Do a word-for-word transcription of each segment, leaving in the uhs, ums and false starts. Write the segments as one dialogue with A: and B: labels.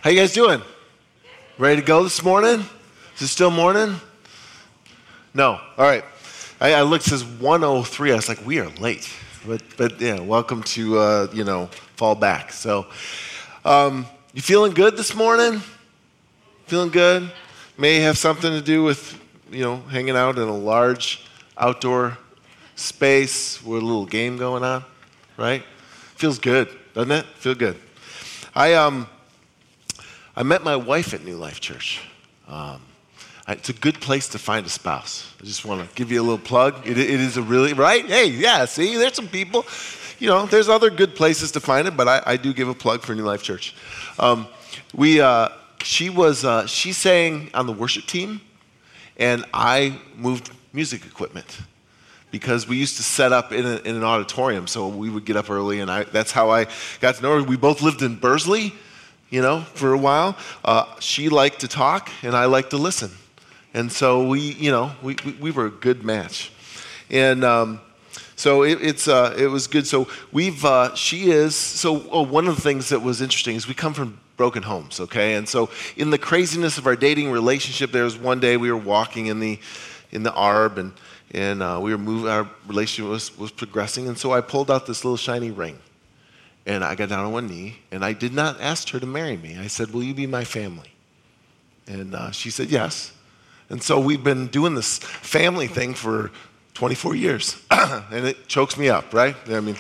A: How you guys doing? Ready to go this morning? Is it still morning? No. All right. I, I looked, it says one oh three. I was like, we are late. But, but yeah, welcome to, uh, you know, fall back. So, um, you feeling good this morning? Feeling good? May have something to do with, you know, hanging out in a large outdoor space with a little game going on, right? Feels good, doesn't it? Feel good. I, um... I met my wife at New Life Church. Um, I, it's a good place to find a spouse. I just want to give you a little plug. It, it is a really, right? Hey, yeah, see, there's some people. You know, there's other good places to find it, but I, I do give a plug for New Life Church. Um, we, uh, she was, uh, she sang on the worship team, and I moved music equipment because we used to set up in, a, in an auditorium, so we would get up early, and I, that's how I got to know her. We both lived in Bursley, you know, for a while. Uh, she liked to talk, and I liked to listen. And so we, you know, we, we, we were a good match. And um, so it, it's uh, it was good. So we've, uh, she is, so oh, one of the things that was interesting is we come from broken homes, okay? And so in the craziness of our dating relationship, there was one day we were walking in the in the arb, and, and uh, we were moving, our relationship was, was progressing, and so I pulled out this little shiny ring. And I got down on one knee, and I did not ask her to marry me. I said, will you be my family? And uh, she said, yes. And so we've been doing this family thing for twenty-four years. And it chokes me up, right? I mean,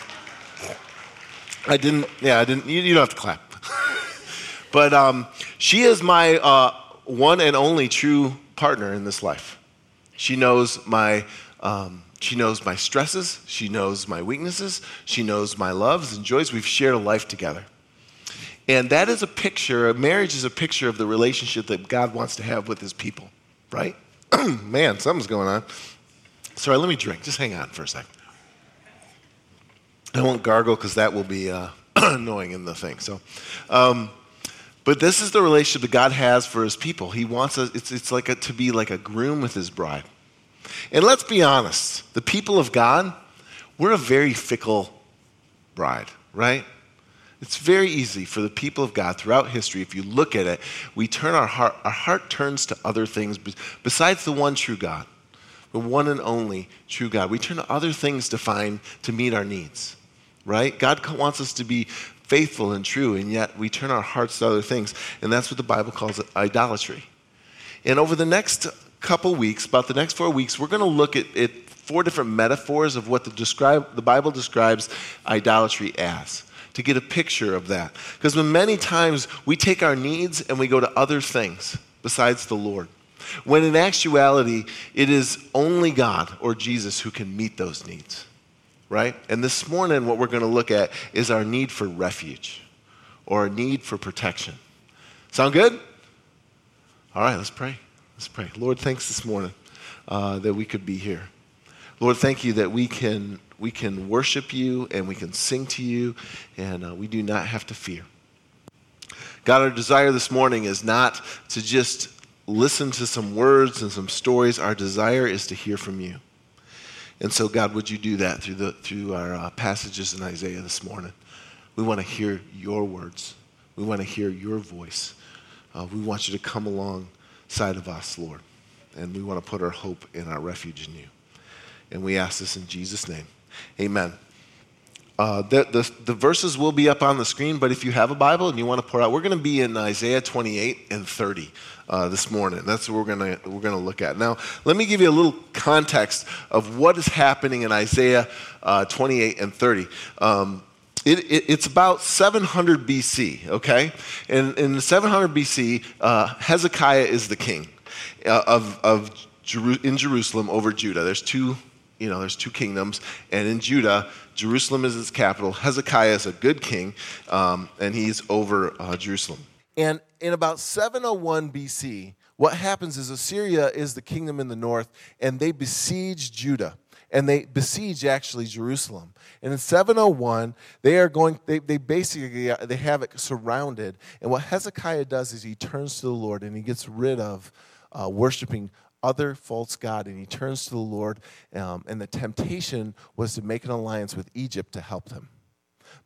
A: I didn't, yeah, I didn't, you, you don't have to clap. But um, she is my uh, one and only true partner in this life. She knows my, um, She knows my stresses, she knows my weaknesses, she knows my loves and joys. We've shared a life together. And that is a picture, a marriage is a picture of the relationship that God wants to have with his people, right? Man, something's going on. Sorry, let me drink. Just hang on for a second. I won't gargle because that will be uh, annoying in the thing. So, um, but this is the relationship that God has for his people. He wants us, it's, it's like a, to be like a groom with his bride. And let's be honest, the people of God, we're a very fickle bride, right? It's very easy for the people of God throughout history, if you look at it, we turn our heart, our heart turns to other things besides the one true God, the one and only true God. We turn to other things to find, to meet our needs, right? God wants us to be faithful and true, and yet we turn our hearts to other things, and that's what the Bible calls idolatry. And over the next couple weeks, about the next four weeks, we're going to look at, at four different metaphors of what the, describe, the Bible describes idolatry as, to get a picture of that. Because many times we take our needs and we go to other things besides the Lord, when in actuality, it is only God or Jesus who can meet those needs, right? And this morning, what we're going to look at is our need for refuge or a need for protection. Sound good? All right, let's pray. Let's pray. Lord, thanks this morning uh, that we could be here. Lord, thank you that we can we can worship you and we can sing to you, and uh, we do not have to fear. God, our desire this morning is not to just listen to some words and some stories. Our desire is to hear from you. And so, God, would you do that through the through our uh, passages in Isaiah this morning? We want to hear your words. We want to hear your voice. Uh, we want you to come along side of us, Lord. And we want to put our hope and our refuge in you. And we ask this in Jesus' name. Amen. Uh, the, the, the verses will be up on the screen, but if you have a Bible and you want to pour out, we're going to be in Isaiah twenty-eight and thirty uh, this morning. That's what we're going to we're going to look at. Now, let me give you a little context of what is happening in Isaiah uh, twenty-eight and thirty. Um, It, it, it's about seven hundred B C, okay? And in seven hundred B C, uh, Hezekiah is the king uh, of, of Jeru- in Jerusalem over Judah. There's two, you know, there's two kingdoms, and in Judah, Jerusalem is its capital. Hezekiah is a good king, um, and he's over uh, Jerusalem. And in about seven oh one B C, what happens is Assyria is the kingdom in the north, and they besiege Judah. And they besiege actually Jerusalem. And in seven oh one, they are going, they, they basically, they have it surrounded. And what Hezekiah does is he turns to the Lord and he gets rid of uh, worshiping other false god, and he turns to the Lord. Um, and the temptation was to make an alliance with Egypt to help them.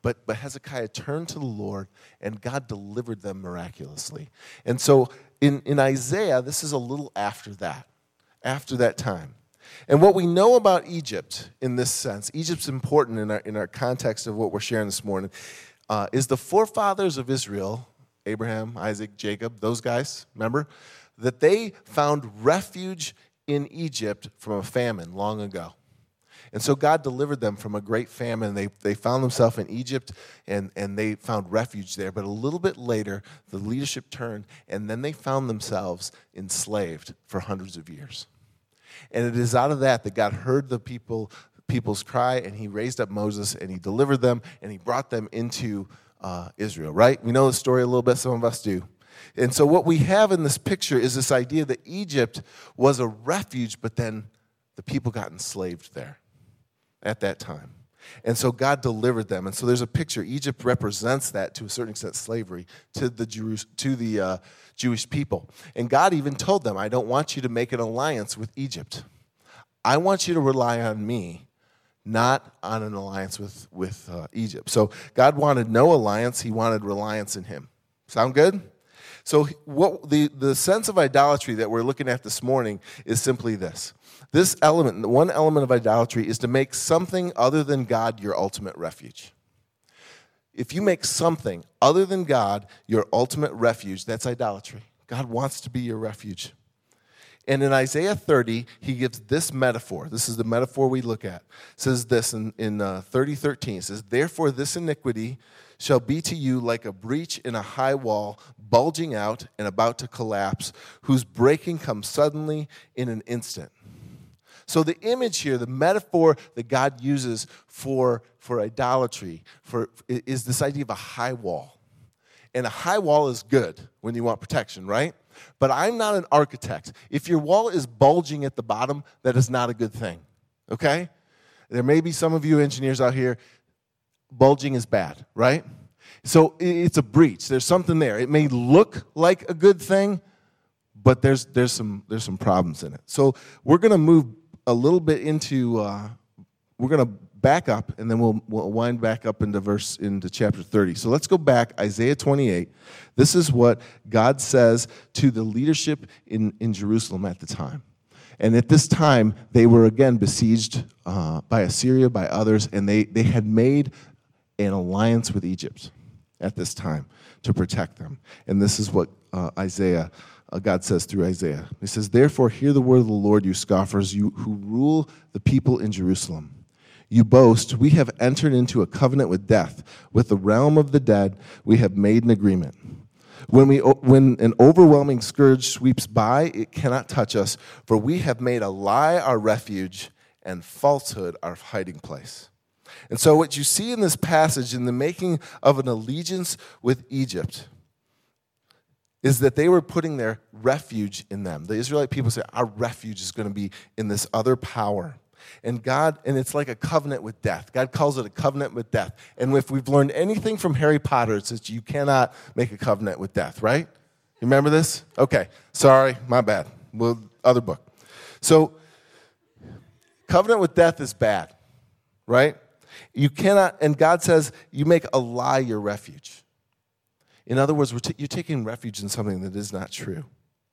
B: But, but Hezekiah turned to the Lord, and God delivered them miraculously. And so in, in Isaiah, this is a little after that, after that time. And what we know about Egypt in this sense, Egypt's important in our, in our context of what we're sharing this morning, uh, is the forefathers of Israel, Abraham, Isaac, Jacob, those guys, remember? That they found refuge in Egypt from a famine long ago. And so God delivered them from a great famine. They, they found themselves in Egypt, and, and they found refuge there. But a little bit later, the leadership turned, and then they found themselves enslaved for hundreds of years. And it is out of that that God heard the people people's cry, and he raised up Moses, and he delivered them, and he brought them into uh, Israel, right? We know the story a little bit, some of us do. And so what we have in this picture is this idea that Egypt was a refuge, but then the people got enslaved there at that time. And so God delivered them. And so there's a picture. Egypt represents that to a certain extent, slavery to the Jews, to the uh, Jewish people. And God even told them, I don't want you to make an alliance with Egypt. I want you to rely on me, not on an alliance with, with uh, Egypt. So God wanted no alliance. He wanted reliance in him. Sound good? So what the, the sense of idolatry that we're looking at this morning is simply this. This element, one element of idolatry, is to make something other than God your ultimate refuge. If you make something other than God your ultimate refuge, that's idolatry. God wants to be your refuge. And in Isaiah thirty, he gives this metaphor. This is the metaphor we look at. It says this in, in uh, thirty thirteen. It says, therefore this iniquity shall be to you like a breach in a high wall, bulging out and about to collapse, whose breaking comes suddenly in an instant. So the image here, the metaphor that God uses for, for idolatry for, is this idea of a high wall. And a high wall is good when you want protection, right? But I'm not an architect. If your wall is bulging at the bottom, that is not a good thing, okay? There may be some of you engineers out here, bulging is bad, right? So it's a breach. There's something there. It may look like a good thing, but there's there's some there's some problems in it. So we're going to move a little bit into, uh, we're going to back up, and then we'll, we'll wind back up into verse, into chapter thirty. So let's go back, Isaiah twenty-eight. This is what God says to the leadership in, in Jerusalem at the time. And at this time, they were again besieged uh, by Assyria, by others, and they, they had made an alliance with Egypt at this time to protect them. And this is what uh, Isaiah Uh, God says through Isaiah. He says, therefore, hear the word of the Lord, you scoffers, you who rule the people in Jerusalem. You boast, we have entered into a covenant with death. With the realm of the dead, we have made an agreement. When, we, when an overwhelming scourge sweeps by, it cannot touch us, for we have made a lie our refuge and falsehood our hiding place. And so what you see in this passage, in the making of an allegiance with Egypt, is that they were putting their refuge in them. The Israelite people say, our refuge is going to be in this other power. And God, and it's like a covenant with death. God calls it a covenant with death. And if we've learned anything from Harry Potter, it's that you cannot make a covenant with death, right? You remember this? Okay, sorry, my bad. Well, other book. So, covenant with death is bad, right? You cannot, and God says, you make a lie your refuge. In other words, we're t- you're taking refuge in something that is not true.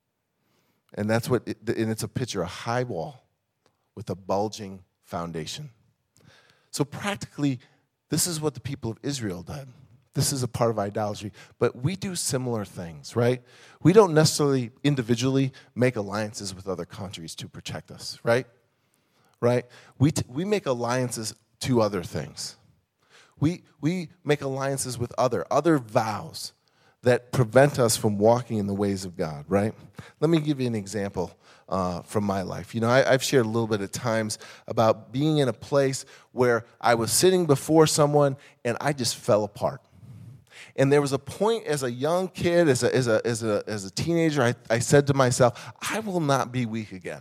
B: And that's what, it, and it's a picture, a high wall with a bulging foundation. So practically, this is what the people of Israel did. This is a part of idolatry. But we do similar things, right? We don't necessarily individually make alliances with other countries to protect us, right? Right? We, t- we make alliances to other things. We, we make alliances with other, other vows that prevent us from walking in the ways of God, right? Let me give you an example uh, from my life. You know, I, I've shared a little bit at times about being in a place where I was sitting before someone and I just fell apart. And there was a point as a young kid, as a, as a, as a, as a teenager, I, I said to myself, I will not be weak again.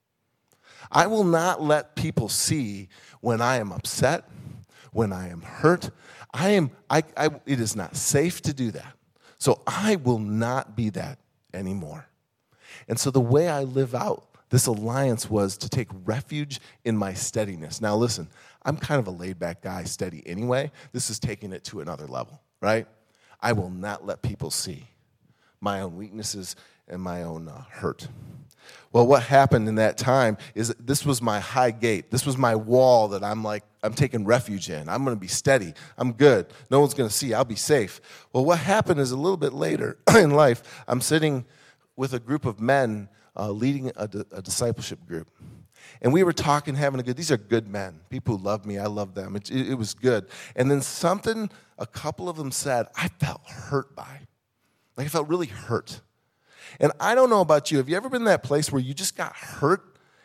B: I will not let people see when I am upset, when I am hurt. I am. I, I, it is not safe to do that. So I will not be that anymore. And so the way I live out This alliance was to take refuge in my steadiness. Now listen, I'm kind of a laid-back guy, steady anyway. This is taking it to another level, right? I will not let people see my own weaknesses and my own uh, hurt. Well, what happened in that time is that this was my high gate. This was my wall that I'm like, I'm taking refuge in. I'm going to be steady. I'm good. No one's going to see. I'll be safe. Well, what happened is a little bit later in life, I'm sitting with a group of men uh, leading a, a discipleship group. And we were talking, having a good, these are good men. People who love me, I love them. It, it, it was good. And then something, a couple of them said, I felt hurt by. Like I felt really hurt. And I don't know about you. Have you ever been in that place where you just got hurt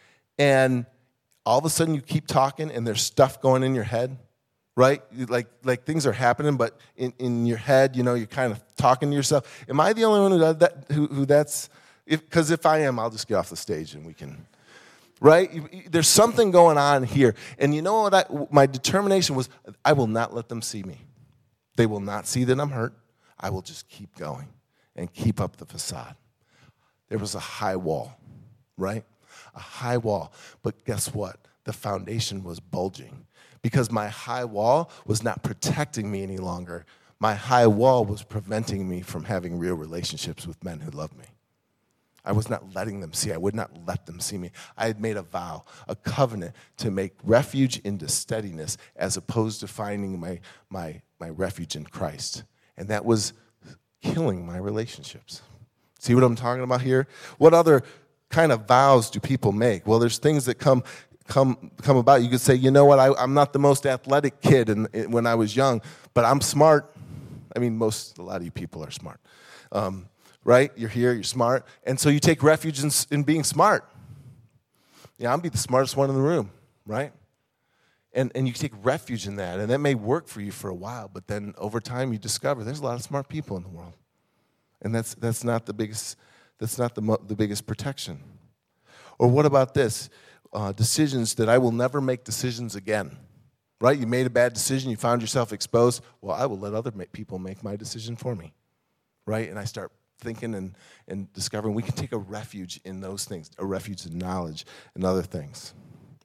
B: and all of a sudden you keep talking and there's stuff going in your head, right? Like like things are happening, but in, in your head, you know, you're kind of talking to yourself. Am I the only one who does that? Who, who that's? Because if, if I am, I'll just get off the stage and we can, right? There's something going on here. And you know what? I, my determination was I will not let them see me. They will not see that I'm hurt. I will just keep going and keep up the facade. There was a high wall, right? A high wall. But guess what? The foundation was bulging because my high wall was not protecting me any longer. My high wall was preventing me from having real relationships with men who loved me. I was not letting them see. I would not let them see me. I had made a vow, a covenant to make refuge into steadiness as opposed to finding my, my, my refuge in Christ. And that was killing my relationships. See what I'm talking about here? What other kind of vows do people make? Well, there's things that come come come about. You could say, you know what, I, I'm not the most athletic kid in, in, when I was young, but I'm smart. I mean, most, a lot of you people are smart, um, right? You're here, you're smart, and so you take refuge in, in being smart. Yeah, I'll be the smartest one in the room, right? And and you take refuge in that, and that may work for you for a while, but then over time you discover there's a lot of smart people in the world. And that's that's not the biggest that's not the mo- the biggest protection. Or what about this? Uh, decisions that I will never make decisions again. Right? You made a bad decision. You found yourself exposed. Well, I will let other ma- people make my decision for me. Right? And I start thinking and, and discovering we can take a refuge in those things, a refuge in knowledge and other things.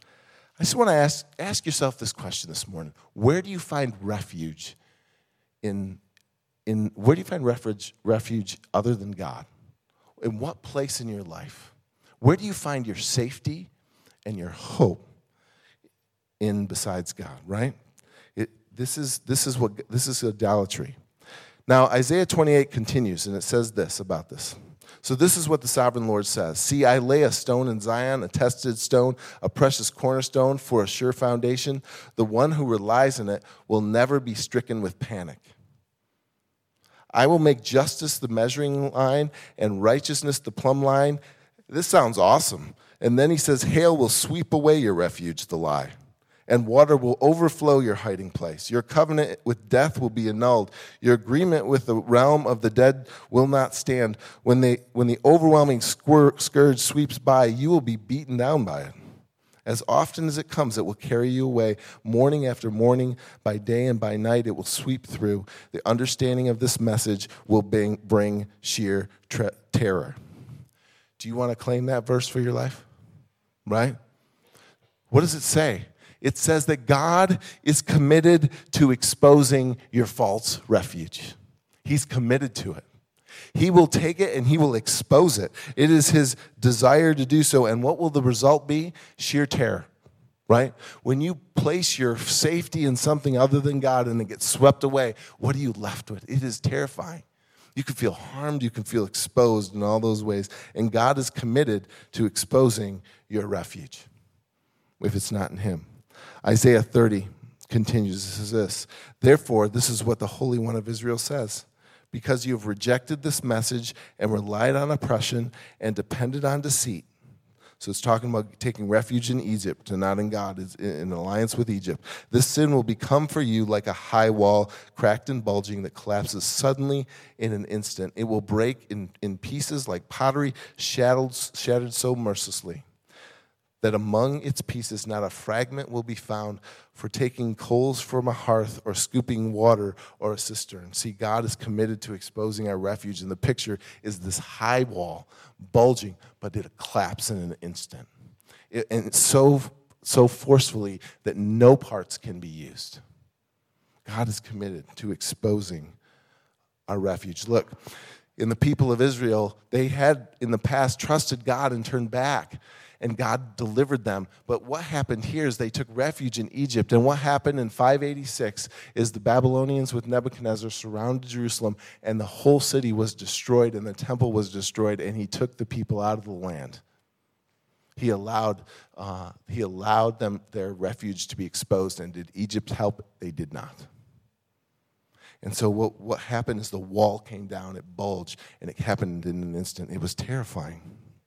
B: I just want to ask ask yourself this question this morning. Where do you find refuge in In, where do you find refuge, refuge other than God? In what place in your life? Where do you find your safety and your hope in besides God, right? It, this is this is what this is idolatry. Now, Isaiah twenty-eight continues, and it says this about this. So this is what the sovereign Lord says. See, I lay a stone in Zion, a tested stone, a precious cornerstone for a sure foundation. The one who relies on it will never be stricken with panic. I will make justice the measuring line and righteousness the plumb line. This sounds awesome. And then he says, hail will sweep away your refuge, the lie, and water will overflow your hiding place. Your covenant with death will be annulled. Your agreement with the realm of the dead will not stand. When, they, when the overwhelming scourge sweeps by, you will be beaten down by it. As often as it comes, it will carry you away. Morning after morning, by day and by night, it will sweep through. The understanding of this message will bring, bring sheer tre- terror. Do you want to claim that verse for your life? Right? What does it say? It says that God is committed to exposing your false refuge. He's committed to it. He will take it and he will expose it. It is his desire to do so. And what will the result be? Sheer terror, right? When you place your safety in something other than God and it gets swept away, what are you left with? It is terrifying. You can feel harmed. You can feel exposed in all those ways. And God is committed to exposing your refuge if it's not in him. Isaiah thirty continues. This is this. Therefore, this is what the Holy One of Israel says. Because you have rejected this message and relied on oppression and depended on deceit. So it's talking about taking refuge in Egypt and not in God, it's in alliance with Egypt. This sin will become for you like a high wall, cracked and bulging, that collapses suddenly in an instant. It will break in, in pieces like pottery, shattered, shattered so mercilessly. that among its pieces not a fragment will be found for taking coals from a hearth or scooping water or a cistern. See, God is committed to exposing our refuge, and the picture is this high wall, bulging, but it'll collapse in an instant. It, and it's so, so forcefully that no parts can be used. God is committed to exposing our refuge. Look, in the people of Israel, they had in the past trusted God and turned back, and God delivered them. But what happened here is they took refuge in Egypt. And what happened in five eighty-six is the Babylonians with Nebuchadnezzar surrounded Jerusalem, and the whole city was destroyed, and the temple was destroyed, and he took the people out of the land. He allowed, uh, he allowed them their refuge to be exposed. And did Egypt help? They did not. And so what, what happened is the wall came down, it bulged, and it happened in an instant. It was terrifying.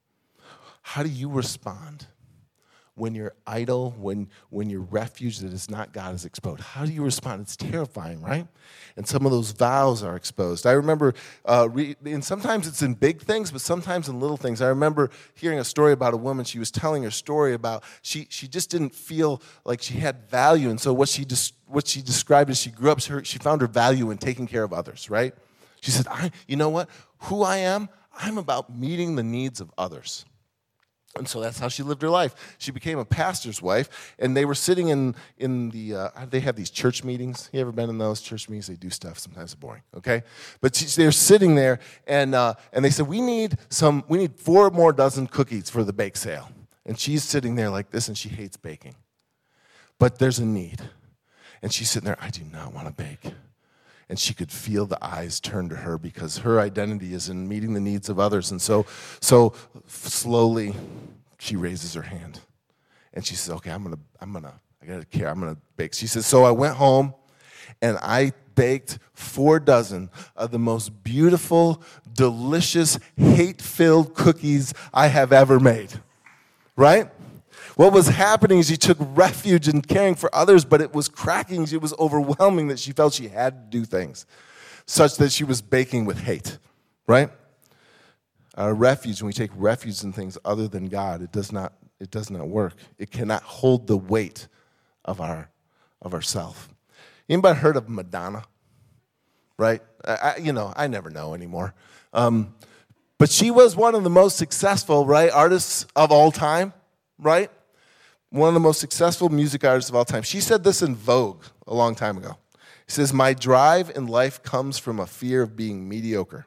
B: How do you respond when your idol, when, when your refuge that is not God is exposed? How do you respond? It's terrifying, right? And some of those vows are exposed. I remember, uh, re- and sometimes it's in big things, but sometimes in little things. I remember hearing a story about a woman. She was telling her story about, she, she just didn't feel like she had value. And so what she, des- what she described is she grew up, she found her value in taking care of others, right? She said, I, you know what? Who I am, I'm about meeting the needs of others. And so that's how she lived her life. She became a pastor's wife, and they were sitting in, in the, uh, they have these church meetings. You ever been in those church meetings? They do stuff, sometimes it's boring, okay? But she, they're sitting there, and uh, and they said, we need some, we need four more dozen cookies for the bake sale. And she's sitting there like this, and she hates baking. But there's a need. And she's sitting there, I do not want to bake. And she could feel the eyes turn to her because her identity is in meeting the needs of others. And so, so slowly, she raises her hand, and she says, "Okay, I'm gonna, I'm gonna, I gotta care. I'm gonna bake." She says, "So I went home, and I baked four dozen of the most beautiful, delicious, hate-filled cookies I have ever made." Right? What was happening is she took refuge in caring for others, but it was cracking. It was overwhelming that she felt she had to do things, such that she was baking with hate, right? Our refuge, when we take refuge in things other than God, it does not, it does not work. It cannot hold the weight of our of ourself. Anybody heard of Madonna? Right? I, you know, I never know anymore. Um, but she was one of the most successful, right, artists of all time, right? One of the most successful music artists of all time. She said this in Vogue a long time ago. She says, "My drive in life comes from a fear of being mediocre.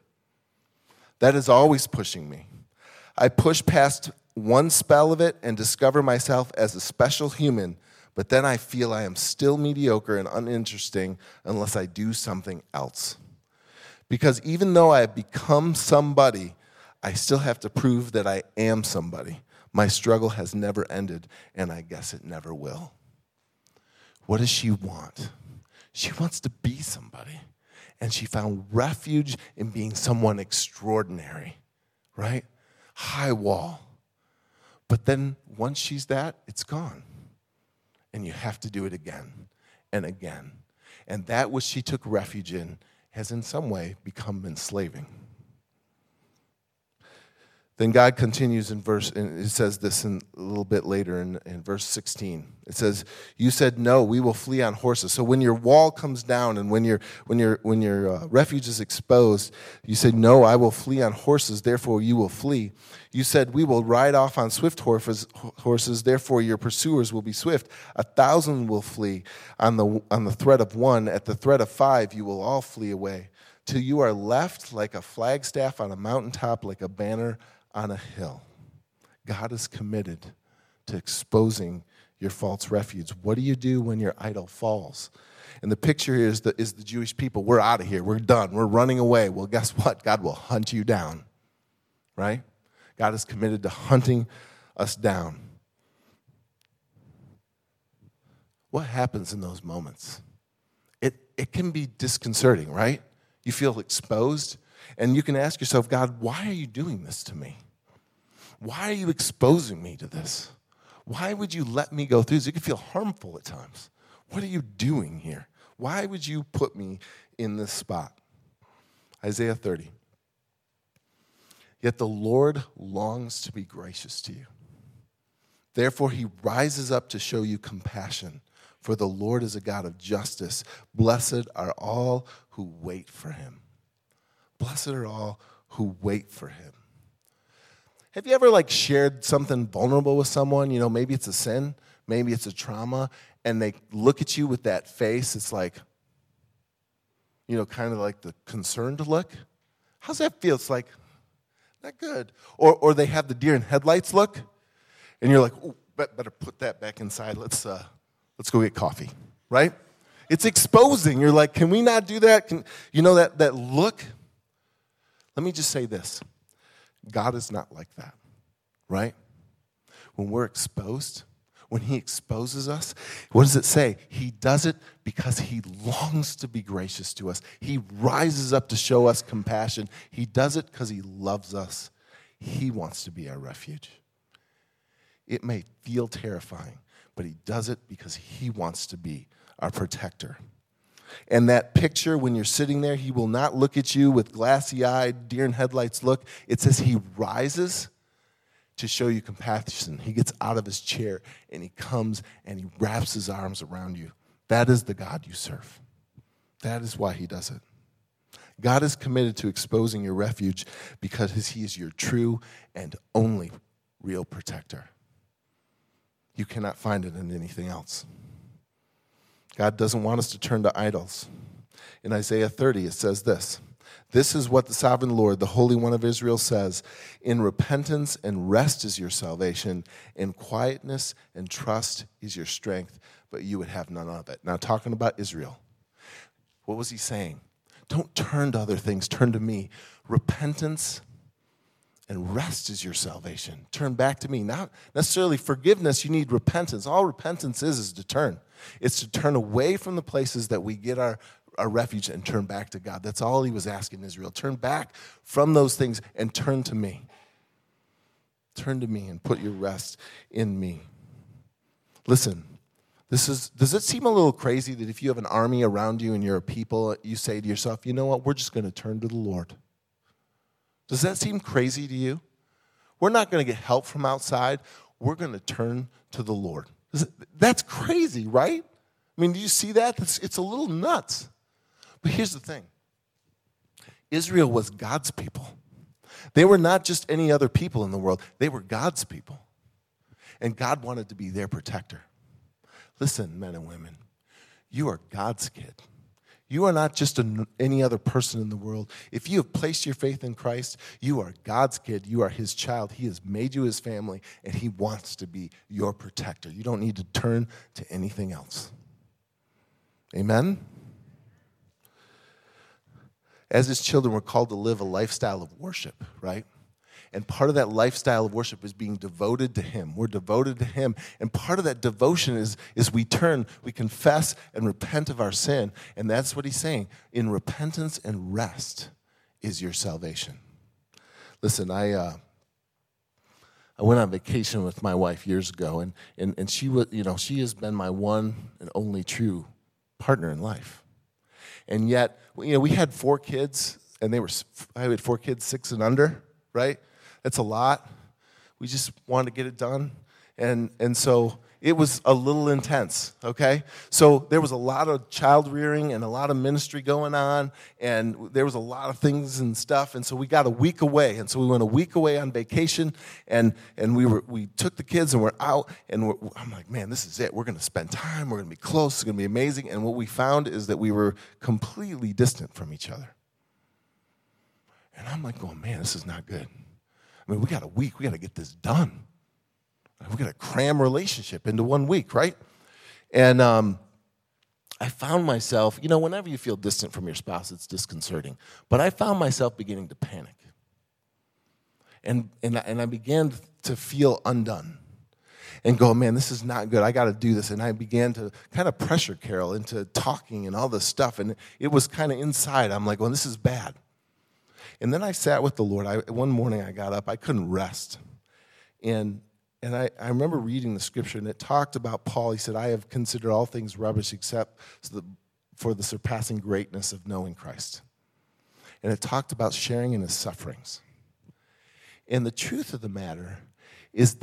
B: That is always pushing me. I push past one spell of it and discover myself as a special human, but then I feel I am still mediocre and uninteresting unless I do something else. Because even though I have become somebody, I still have to prove that I am somebody. My struggle has never ended, and I guess it never will." What does she want? She wants to be somebody. And she found refuge in being someone extraordinary, right? High wall. But then once she's that, it's gone. And you have to do it again and again. And that which she took refuge in has in some way become enslaving. Then God continues in verse, and it says this in, a little bit later in, in verse sixteen. It says, "You said, no, we will flee on horses." So when your wall comes down and when your when your when your uh, refuge is exposed, you said, "No, I will flee on horses, therefore you will flee." You said, "We will ride off on swift horses, horses, therefore your pursuers will be swift. A thousand will flee on the on the threat of one. At the threat of five, you will all flee away, till you are left like a flagstaff on a mountaintop, like a banner on a hill." God is committed to exposing your false refuge. What do you do when your idol falls? And the picture here is the, is the Jewish people. We're out of here. We're done. We're running away. Well, guess what? God will hunt you down, right? God is committed to hunting us down. What happens in those moments? It, it can be disconcerting, right? You feel exposed. And you can ask yourself, God, why are you doing this to me? Why are you exposing me to this? Why would you let me go through this? It can feel harmful at times. What are you doing here? Why would you put me in this spot? Isaiah thirty. "Yet the Lord longs to be gracious to you, Therefore, he rises up to show you compassion, for the Lord is a God of justice. Blessed are all who wait for him. Blessed are all who wait for him. Have you ever like shared something vulnerable with someone? You know, maybe it's a sin, maybe it's a trauma, and they look at you with that face. It's like, you know, kind of like the concerned look. How's that feel? It's like, not good. Or or they have the deer in headlights look, and you're like, oh, better put that back inside. Let's uh, let's go get coffee, right? It's exposing. You're like, can we not do that? Can, you know that that look? Let me just say this. God is not like that, right? When we're exposed, when he exposes us, what does it say? He does it because he longs to be gracious to us. He rises up to show us compassion. He does it because he loves us. He wants to be our refuge. It may feel terrifying, but he does it because he wants to be our protector. And that picture, when you're sitting there, he will not look at you with glassy-eyed, deer in headlights look. It says he rises to show you compassion. He gets out of his chair, and he comes, and he wraps his arms around you. That is the God you serve. That is why he does it. God is committed to exposing your refuge because he is your true and only real protector. You cannot find it in anything else. God doesn't want us to turn to idols. In Isaiah thirty, it says this. This is what the sovereign Lord, the Holy One of Israel, says. In repentance and rest is your salvation. In quietness and trust is your strength. But you would have none of it. Now, talking about Israel. What was he saying? Don't turn to other things. Turn to me. Repentance and rest is your salvation. Turn back to me. Not necessarily forgiveness. You need repentance. All repentance is is to turn. It's to turn away from the places that we get our, our refuge and turn back to God. That's all he was asking Israel. Turn back from those things and turn to me. Turn to me and put your rest in me. Listen, this is. Does it seem a little crazy that if you have an army around you and you're a people, you say to yourself, you know what, we're just going to turn to the Lord? Does that seem crazy to you? We're not going to get help from outside. We're going to turn to the Lord. That's crazy, right? I mean, do you see that? It's, it's a little nuts. But here's the thing. Israel was God's people. They were not just any other people in the world. They were God's people. And God wanted to be their protector. Listen, men and women, you are God's kid. You are not just a, any other person in the world. If you have placed your faith in Christ, you are God's kid. You are his child. He has made you his family, and he wants to be your protector. You don't need to turn to anything else. Amen? As his children, we're called to live a lifestyle of worship, right? And part of that lifestyle of worship is being devoted to him. We're devoted to him. And part of that devotion is, is we turn, we confess and repent of our sin. And that's what he's saying. In repentance and rest is your salvation. Listen, I uh, I went on vacation with my wife years ago, and, and, and she was, you know, she has been my one and only true partner in life. And yet, you know, we had four kids, and they were I had four kids, six and under, right? That's a lot. We just wanted to get it done. And and so it was a little intense, okay? So there was a lot of child rearing and a lot of ministry going on, and there was a lot of things and stuff, and so we got a week away. And so we went a week away on vacation, and and we were we took the kids and we're out, and we're, I'm like, man, this is it. We're going to spend time. We're going to be close. It's going to be amazing. And what we found is that we were completely distant from each other. And I'm like, oh, man, this is not good. I mean, we got a week. We got to get this done. We got to cram relationship into one week, right? And um, I found myself, you know, whenever you feel distant from your spouse, it's disconcerting. But I found myself beginning to panic. And and, and I began to feel undone and go, man, this is not good. I got to do this. And I began to kind of pressure Carol into talking and all this stuff. And it was kind of inside. I'm like, well, this is bad. And then I sat with the Lord. I, one morning I got up. I couldn't rest. And and I, I remember reading the scripture, and it talked about Paul. He said, I have considered all things rubbish except for the surpassing greatness of knowing Christ. And it talked about sharing in his sufferings. And the truth of the matter is that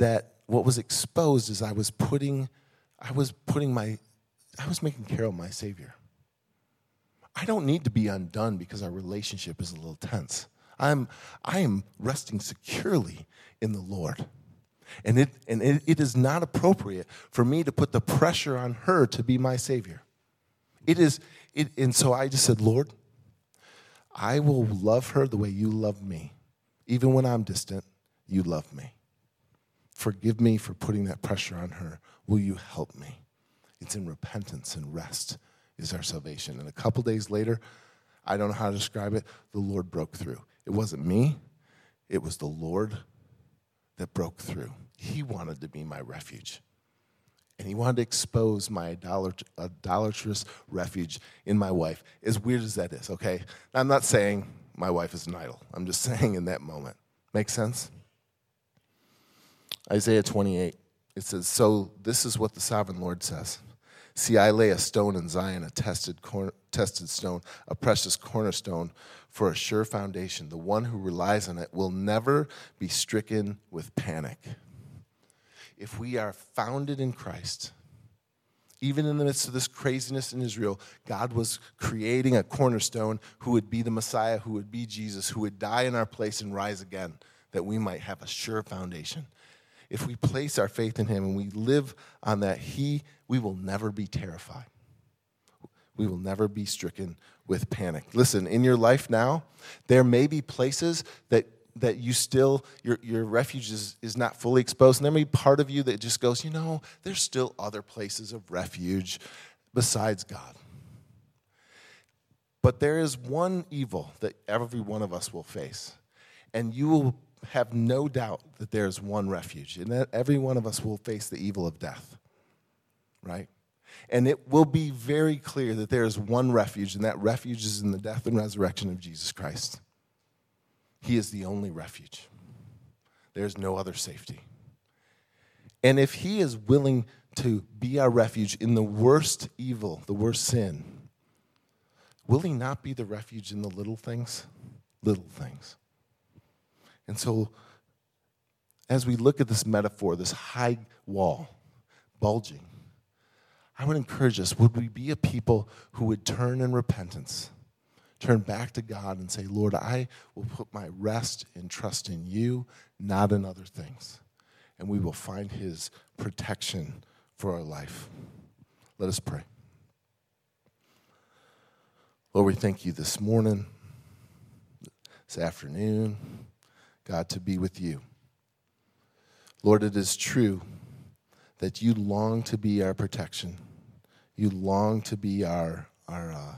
B: what was exposed is I was putting, I was putting my, I was making Carol my Savior. I don't need to be undone because our relationship is a little tense. I'm, I am resting securely in the Lord. And it and it, it is not appropriate for me to put the pressure on her to be my Savior. It is, it, and so I just said, Lord, I will love her the way you love me. Even when I'm distant, you love me. Forgive me for putting that pressure on her. Will you help me? It's in repentance and rest is our salvation. And a couple days later, I don't know how to describe it, the Lord broke through. It wasn't me. It was the Lord that broke through. He wanted to be my refuge. And he wanted to expose my idolat- idolatrous refuge in my wife, as weird as that is, okay? I'm not saying my wife is an idol. I'm just saying in that moment. Make sense? Isaiah twenty-eight, it says, so this is what the sovereign Lord says. See, I lay a stone in Zion, a tested, cor- tested stone, a precious cornerstone for a sure foundation. The one who relies on it will never be stricken with panic. If we are founded in Christ, even in the midst of this craziness in Israel, God was creating a cornerstone who would be the Messiah, who would be Jesus, who would die in our place and rise again, that we might have a sure foundation. If we place our faith in him and we live on that, he, we will never be terrified. We will never be stricken with panic. Listen, in your life now, there may be places that that you still, your, your refuge is, is not fully exposed. And there may be part of you that just goes, you know, there's still other places of refuge besides God. But there is one evil that every one of us will face. And you will have no doubt that there is one refuge. And that every one of us will face the evil of death. Right? And it will be very clear that there is one refuge, and that refuge is in the death and resurrection of Jesus Christ. He is the only refuge. There's no other safety. And if he is willing to be our refuge in the worst evil, the worst sin, will he not be the refuge in the little things? Little things. And so, as we look at this metaphor, this high wall, bulging, I would encourage us, would we be a people who would turn in repentance, turn back to God and say, Lord, I will put my rest and trust in you, not in other things. And we will find his protection for our life. Let us pray. Lord, we thank you this morning, this afternoon, God, to be with you. Lord, it is true that you long to be our protection. You long to be our, our uh,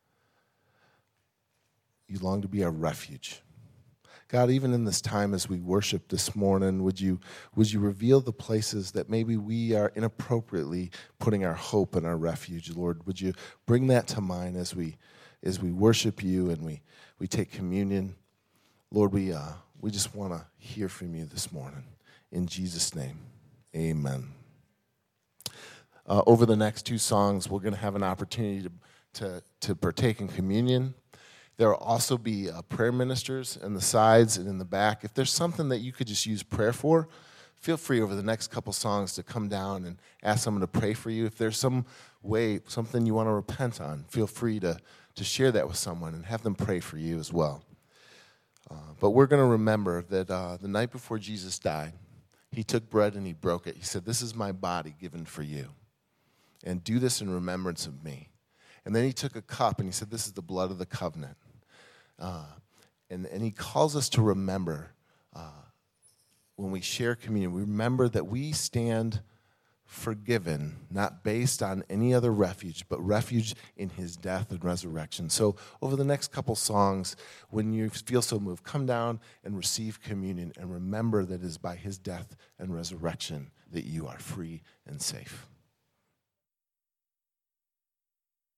B: You long to be our refuge. God, even in this time as we worship this morning, would you, would you reveal the places that maybe we are inappropriately putting our hope and our refuge, Lord? Would you bring that to mind as we as we worship you and we, we take communion? Lord, we, uh, we just want to hear from you this morning. In Jesus' name, amen. Uh, over the next two songs, we're going to have an opportunity to, to, to partake in communion. There will also be uh, prayer ministers in the sides and in the back. If there's something that you could just use prayer for, feel free over the next couple songs to come down and ask someone to pray for you. If there's some way, something you want to repent on, feel free to, to share that with someone and have them pray for you as well. Uh, but we're going to remember that uh, the night before Jesus died, he took bread and he broke it. He said, this is my body given for you. And do this in remembrance of me. And then he took a cup and he said, this is the blood of the covenant. Uh, and, and he calls us to remember uh, when we share communion, we remember that we stand forgiven, not based on any other refuge, but refuge in his death and resurrection. So over the next couple songs, when you feel so moved, come down and receive communion and remember that it is by his death and resurrection that you are free and safe.